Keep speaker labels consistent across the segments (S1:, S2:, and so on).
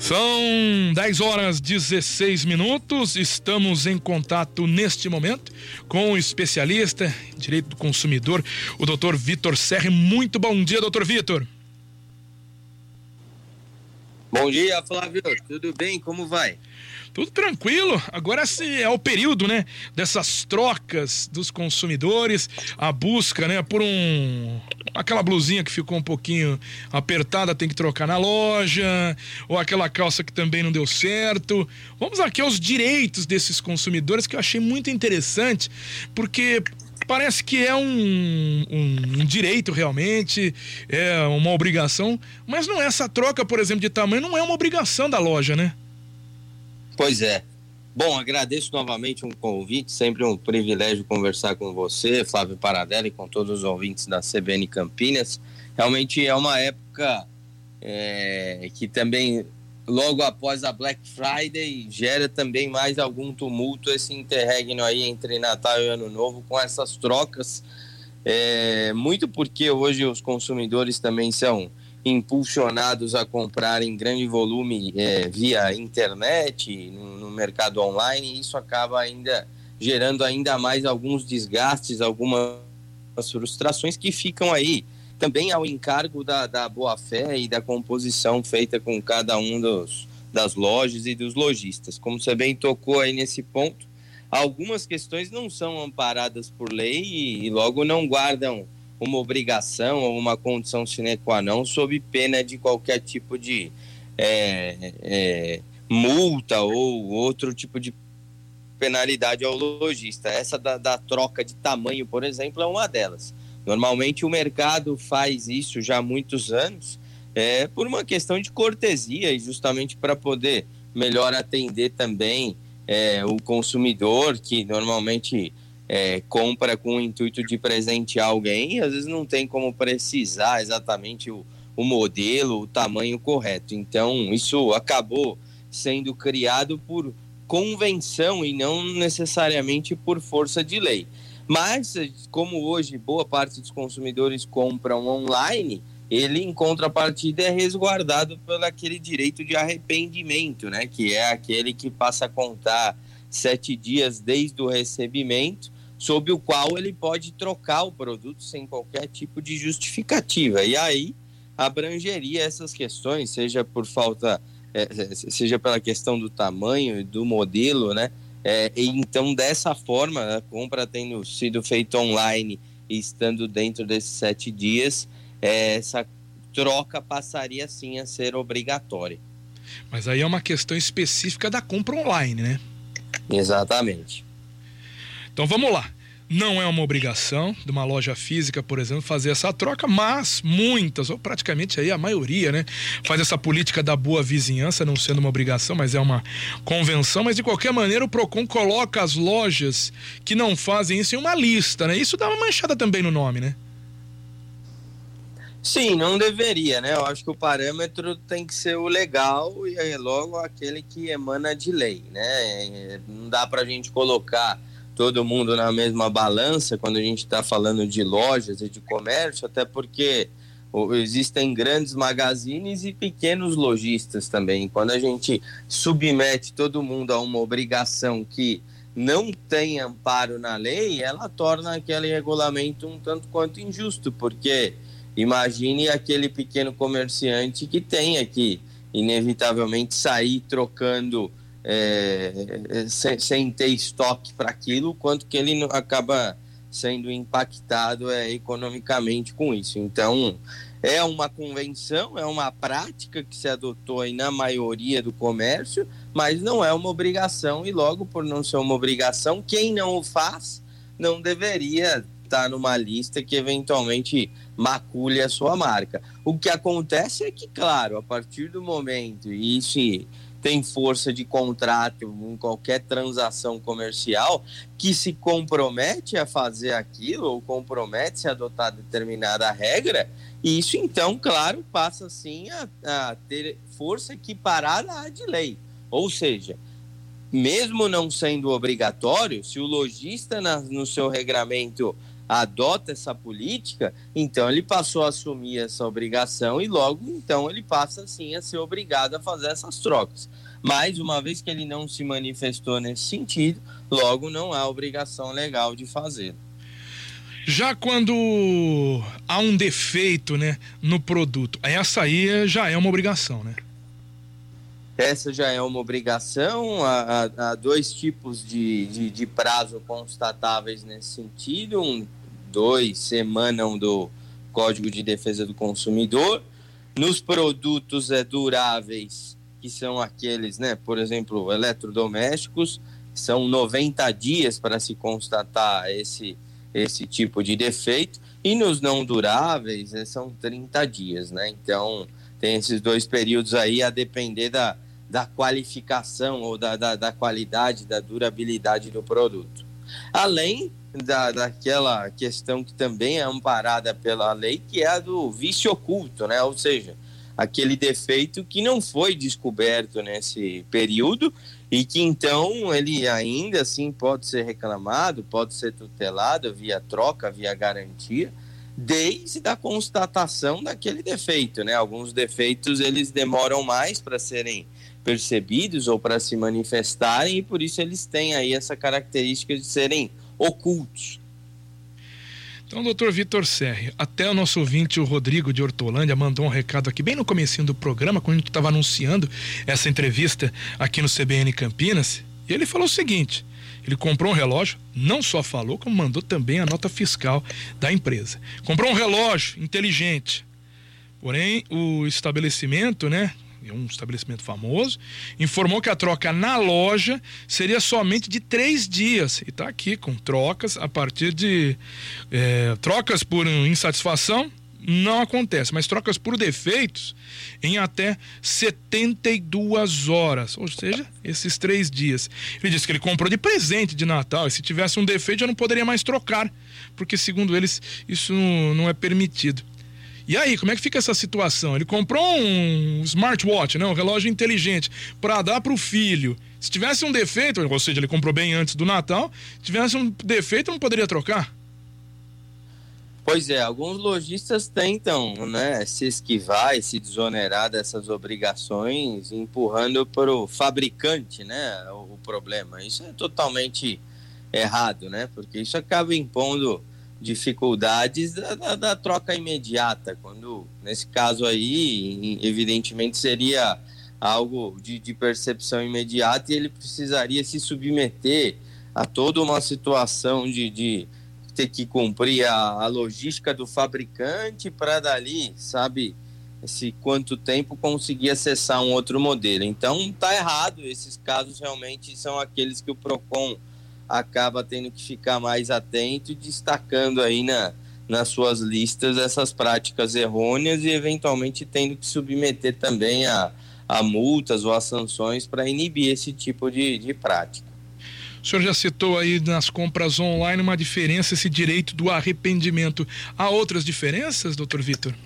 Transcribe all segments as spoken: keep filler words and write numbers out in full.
S1: São dez horas e dezesseis minutos, estamos em contato neste momento com o especialista em direito do consumidor, o doutor Vitor Serri. Muito bom dia, doutor Vitor.
S2: Bom dia, Flávio, tudo bem? Como vai?
S1: Tudo tranquilo. Agora esse é o período, né, dessas trocas dos consumidores, a busca, né, por um aquela blusinha que ficou um pouquinho apertada, tem que trocar na loja, ou aquela calça que também não deu certo. Vamos aqui aos direitos desses consumidores, que eu achei muito interessante, porque parece que é um, um, um direito realmente, é uma obrigação, mas não é. Essa troca, por exemplo, de tamanho não é uma obrigação da loja, né?
S2: Pois é. Bom, agradeço novamente um convite, sempre um privilégio conversar com você, Flávio Paradelli, e com todos os ouvintes da C B N Campinas. Realmente é uma época é, que também, logo após a Black Friday, gera também mais algum tumulto, esse interregno aí entre Natal e Ano Novo, com essas trocas, é, muito porque hoje os consumidores também são impulsionados a comprar em grande volume é, via internet, no, no mercado online, e isso acaba ainda gerando ainda mais alguns desgastes, algumas frustrações que ficam aí também ao encargo da, da boa-fé e da composição feita com cada um dos, das lojas e dos lojistas. Como você bem tocou aí nesse ponto, algumas questões não são amparadas por lei e, e logo não guardam uma obrigação ou uma condição sine qua non sob pena de qualquer tipo de é, é, multa ou outro tipo de penalidade ao lojista. Essa da, da troca de tamanho, por exemplo, é uma delas. Normalmente o mercado faz isso já há muitos anos, é, por uma questão de cortesia e justamente para poder melhor atender também é, o consumidor, que normalmente É, compra com o intuito de presentear alguém e às vezes não tem como precisar exatamente o, o modelo, o tamanho correto. Então isso acabou sendo criado por convenção e não necessariamente por força de lei. Mas como hoje boa parte dos consumidores compram online, ele em contrapartida é resguardado pelo aquele direito de arrependimento, né? Que é aquele que passa a contar sete dias desde o recebimento, sob o qual ele pode trocar o produto sem qualquer tipo de justificativa. E aí abrangeria essas questões, seja por falta, é, seja pela questão do tamanho e do modelo, né? É, e então, dessa forma, a compra tendo sido feita online e estando dentro desses sete dias, é, essa troca passaria sim a ser obrigatória.
S1: Mas aí é uma questão específica da compra online, né?
S2: Exatamente.
S1: Então vamos lá. Não é uma obrigação de uma loja física, por exemplo, fazer essa troca, mas muitas, ou praticamente aí a maioria, né, faz essa política da boa vizinhança, não sendo uma obrigação, mas é uma convenção. Mas de qualquer maneira o Procon coloca as lojas que não fazem isso em uma lista, né? Isso dá uma manchada também no nome, né?
S2: Sim, não deveria, né? Eu acho que o parâmetro tem que ser o legal e aí logo aquele que emana de lei, né? Não dá pra gente colocar todo mundo na mesma balança quando a gente está falando de lojas e de comércio, até porque existem grandes magazines e pequenos lojistas também. Quando a gente submete todo mundo a uma obrigação que não tem amparo na lei, ela torna aquele regulamento um tanto quanto injusto, porque imagine aquele pequeno comerciante que tenha que inevitavelmente sair trocando É, sem, sem ter estoque para aquilo, quanto que ele acaba sendo impactado é, economicamente com isso. Então é uma convenção, é uma prática que se adotou aí na maioria do comércio, mas não é uma obrigação, e logo por não ser uma obrigação, quem não o faz não deveria estar numa lista que eventualmente macule a sua marca. O que acontece é que, claro, a partir do momento, e isso tem força de contrato em qualquer transação comercial, que se compromete a fazer aquilo ou compromete a adotar determinada regra, e isso então, claro, passa sim a, a ter força equiparada à de lei. Ou seja, mesmo não sendo obrigatório, se o lojista na, no seu regramento adota essa política, então ele passou a assumir essa obrigação e logo então ele passa sim a ser obrigado a fazer essas trocas. Mas uma vez que ele não se manifestou nesse sentido, logo não há obrigação legal de fazer.
S1: Já quando há um defeito, né, no produto, essa aí já é uma obrigação, né?
S2: Essa já é uma obrigação. Há, há, há dois tipos de, de, de prazo constatáveis nesse sentido. Um, dois se emanam do Código de Defesa do Consumidor. Nos produtos é, duráveis, que são aqueles, né, por exemplo, eletrodomésticos, são noventa dias para se constatar esse, esse tipo de defeito. E nos não duráveis é, são trinta dias, né? Então, tem esses dois períodos aí a depender da da qualificação ou da, da, da qualidade, da durabilidade do produto. Além da, daquela questão que também é amparada pela lei, que é a do vício oculto, né? Ou seja, aquele defeito que não foi descoberto nesse período e que então ele ainda assim pode ser reclamado, pode ser tutelado via troca, via garantia, desde a constatação daquele defeito, né? Alguns defeitos eles demoram mais para serem percebidos ou para se manifestarem e por isso eles têm aí essa característica de serem ocultos.
S1: Então, doutor Vitor Serri, até o nosso ouvinte, o Rodrigo de Hortolândia, mandou um recado aqui bem no comecinho do programa, quando a gente estava anunciando essa entrevista aqui no C B N Campinas, e ele falou o seguinte: ele comprou um relógio, não só falou, como mandou também a nota fiscal da empresa. Comprou um relógio inteligente, porém o estabelecimento, né, um estabelecimento famoso, informou que a troca na loja seria somente de três dias. E está aqui com trocas a partir de... É, trocas por insatisfação não acontece, mas trocas por defeitos em até setenta e duas horas, ou seja, esses três dias. Ele disse que ele comprou de presente de Natal e se tivesse um defeito já não poderia mais trocar, porque segundo eles isso não é permitido. E aí, como é que fica essa situação? Ele comprou um smartwatch, né, um relógio inteligente, para dar para o filho. Se tivesse um defeito, ou seja, ele comprou bem antes do Natal, se tivesse um defeito, não poderia trocar?
S2: Pois é, alguns lojistas tentam, né, se esquivar e se desonerar dessas obrigações, empurrando para o fabricante, né, o, o problema. Isso é totalmente errado, né, porque isso acaba impondo dificuldades da, da, da troca imediata, quando nesse caso aí evidentemente seria algo de, de percepção imediata e ele precisaria se submeter a toda uma situação de, de ter que cumprir a, a logística do fabricante para dali, sabe, esse quanto tempo conseguir acessar um outro modelo. Então tá errado, esses casos realmente são aqueles que o Procon acaba tendo que ficar mais atento e destacando aí na, nas suas listas essas práticas errôneas e eventualmente tendo que submeter também a, a multas ou a sanções para inibir esse tipo de, de prática.
S1: O senhor já citou aí nas compras online uma diferença, esse direito do arrependimento. Há outras diferenças, doutor Vitor?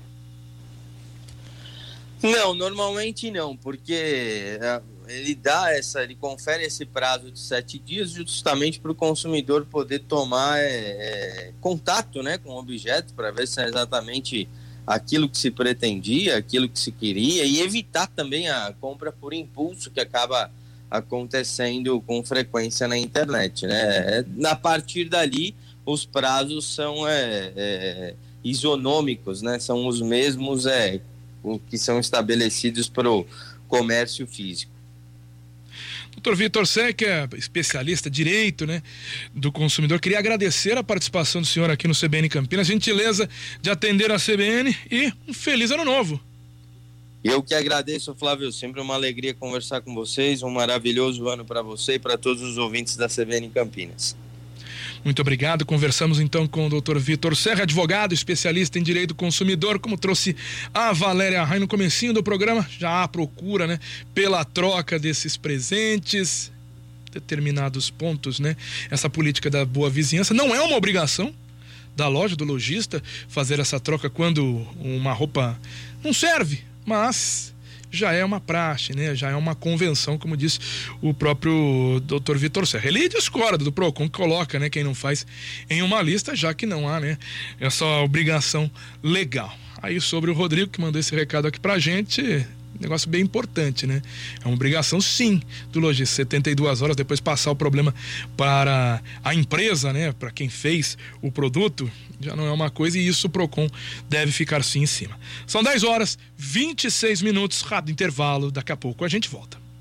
S2: Não, normalmente não, porque ele dá essa, ele confere esse prazo de sete dias justamente para o consumidor poder tomar é, é, contato, né, com o objeto para ver se é exatamente aquilo que se pretendia, aquilo que se queria e evitar também a compra por impulso que acaba acontecendo com frequência na internet, né? A partir dali os prazos são é, é, isonômicos, né? São os mesmos é, que são estabelecidos para o comércio físico.
S1: doutor Vitor Serri, que é especialista em direito, né, do consumidor, queria agradecer a participação do senhor aqui no C B N Campinas, a gentileza de atender a C B N e um feliz ano novo.
S2: Eu que agradeço, Flávio, sempre uma alegria conversar com vocês, um maravilhoso ano para você e para todos os ouvintes da C B N Campinas.
S1: Muito obrigado. Conversamos então com o doutor Vitor Serri, advogado, especialista em direito do consumidor, como trouxe a Valéria Rain no comecinho do programa, já há procura, né, pela troca desses presentes, determinados pontos, né, essa política da boa vizinhança não é uma obrigação da loja, do lojista, fazer essa troca quando uma roupa não serve, mas já é uma praxe, né? Já é uma convenção, como disse o próprio doutor Vitor Serra. Ele discorda do PROCON, que coloca, né, quem não faz em uma lista, já que não há, né, essa obrigação legal. Aí sobre o Rodrigo, que mandou esse recado aqui pra gente, negócio bem importante, né? É uma obrigação, sim, do lojista, setenta e duas horas depois passar o problema para a empresa, né? Para quem fez o produto, já não é uma coisa, e isso o PROCON deve ficar sim em cima. São dez horas, vinte e seis minutos, rápido intervalo, daqui a pouco a gente volta.